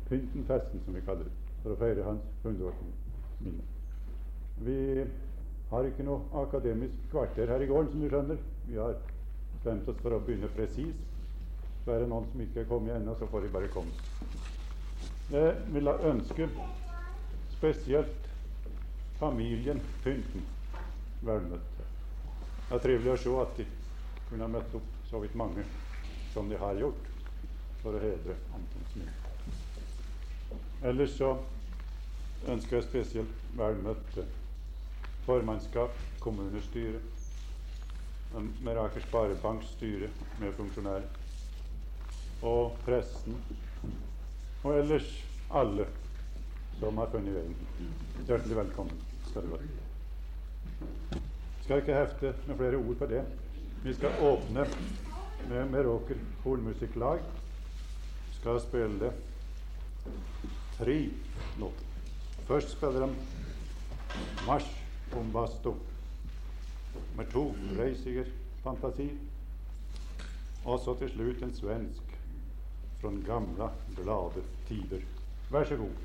Pyntenfesten, som vi kaller det, for å feire hans 100-årsminne. Vi har ikke noe akademisk kvarter her i gården, som du skjønner. Vi har bestemt oss for å begynne presis. Så er det noen som ikke er kommet ennå, så får de bare komme. Jeg vil ønske spesielt familien Pynten velmøtt. Det er trivelig å se at de kunne ha møtt opp så vidt mange som de har gjort for å hedre Antons minne. Ellers så ønsker jeg spesielt velmøtt formannskap, kommunestyre, Meråker Sparebanks styre med funksjonærer, og pressen, og ellers alle som har funnet veien. Hjertelig velkommen skal du være. Skal ikke hefte med flere ord på det. Vi skal åpne med Meråker Hornmusikklag. Skal spille 3 låter. Først spiller de Marsch om Basto. Nummer 2 Reisiger Fantasi. Og så til slutt en svensk fra gamla glade tider. Vær så god.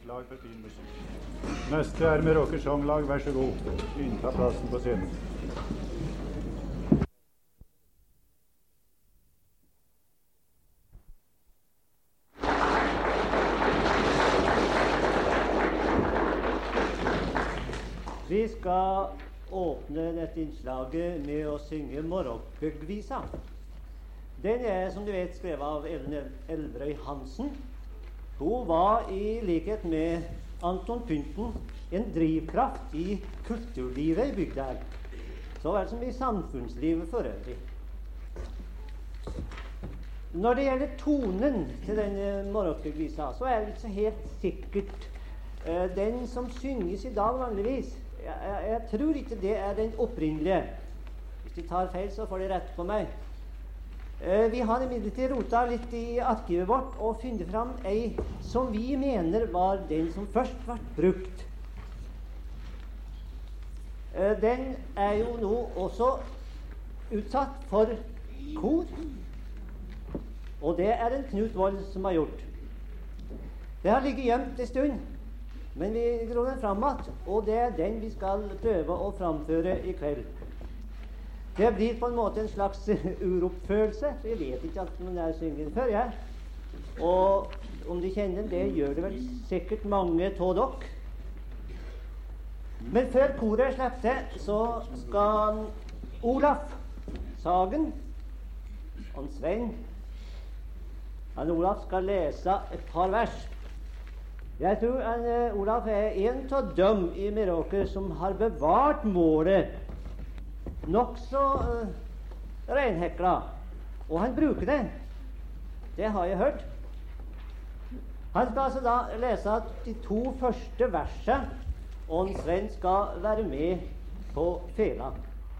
innslag for fin musikk. Neste er Meråker Sanglag, vær så god. Innta plassen på scenen. Vi skal åpne dette innslaget med å synge Morokvisa. Den er, som du vet, skrevet av Ellen Elvrøy Hansen. Hun var i likhet med Anton Pynten en drivkraft i kulturlivet i bygda her, så vel som i samfunnslivet for øvrig. Når det gjelder tonen til denne Morokvisa, så er det ikke så helt sikkert den som synges i dag vanligvis. Jeg tror ikke det er den opprinnelige. Hvis de tar feil, så får de rette på meg. Vi har imidlertid rota litt i arkivet vårt og funnet fram ei som vi mener var den som først ble brukt. Den er jo nå også utsatt for kor, og det er en Knut Wold som har gjort. Det har ligget gjemt en stund, men vi dro den fram igjen, og det er den vi skal prøve å framføre i kveld. Det blir på en måte en slags uroppfølelse. Jeg vet ikke at man er synger før, jeg. Og om de kjenner det, gjør det vel sikkert mange av dere. Men før koret slipper til, så skal Olaf Sagen og Svein Olaf skal lese et par vers. Jeg tror Olaf er en av dem i Meråker som har bevart målet nokså renhekla, og han bruker det. Det har jeg hørt. Han skal altså da lese de 2 første versene, og Sven skal være med på fela.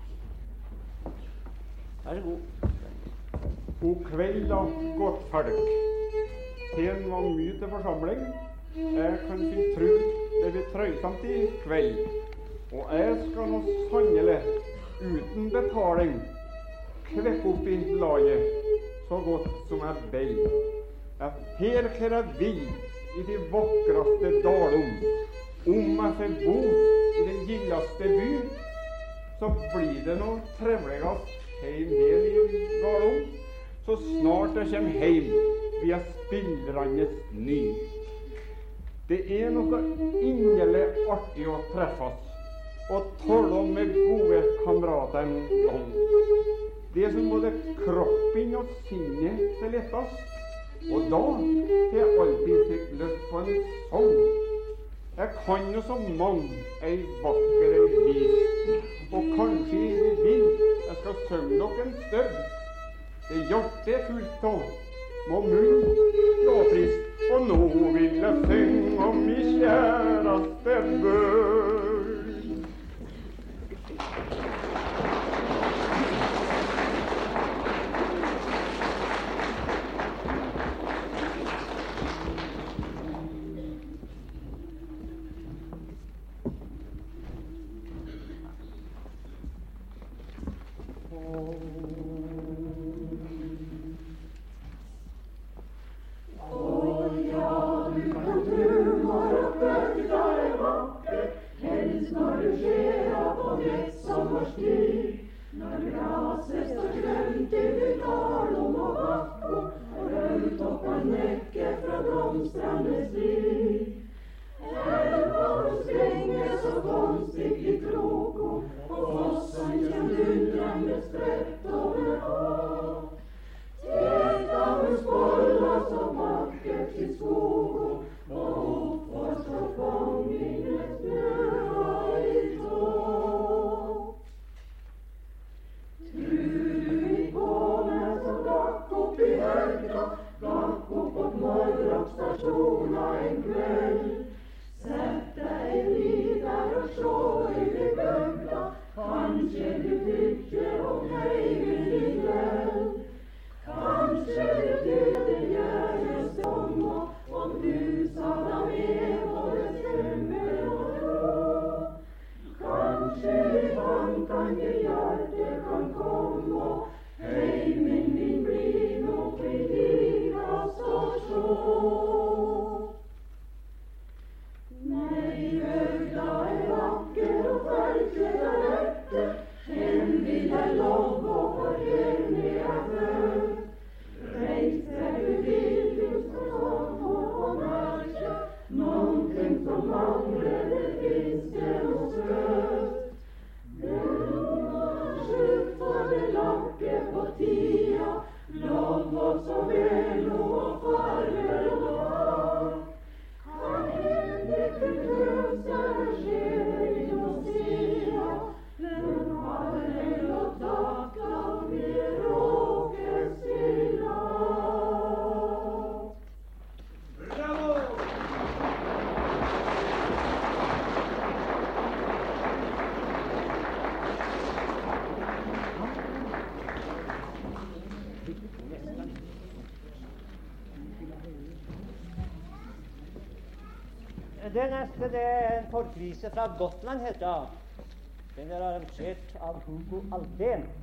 Vær så god. God kveld da, godt folk. Ten var mye til forsamling. Jeg kan si tro det blir trøysamt i kveld, og jeg skal nå sannelig uten betaling kvekke opp i laget så godt som jeg vil. Her hva jeg vil i de vakreste dalom. Om jeg får bo i den gildeste by, så blir det noe trevligast heim her i galom. Så snart jeg kommer heim, blir jeg spillrandes ny. Det er noe inderlig artig å treffes og tale med gode kamerater en gang. Det som både kroppen og sinnet til lettest. Og da har jeg alltid fikk lyst på en sang. Jeg kan jo så mange ei vakker vis, og kanskje vi vil jeg skal synge dere en støv. Det hjertet er fullt av, må munn lovpris, og nå vil jeg synge om min kjæreste bøl. Det neste det er en folkevise fra Gotland, heter det. Den er arrangert av Hugo Alden.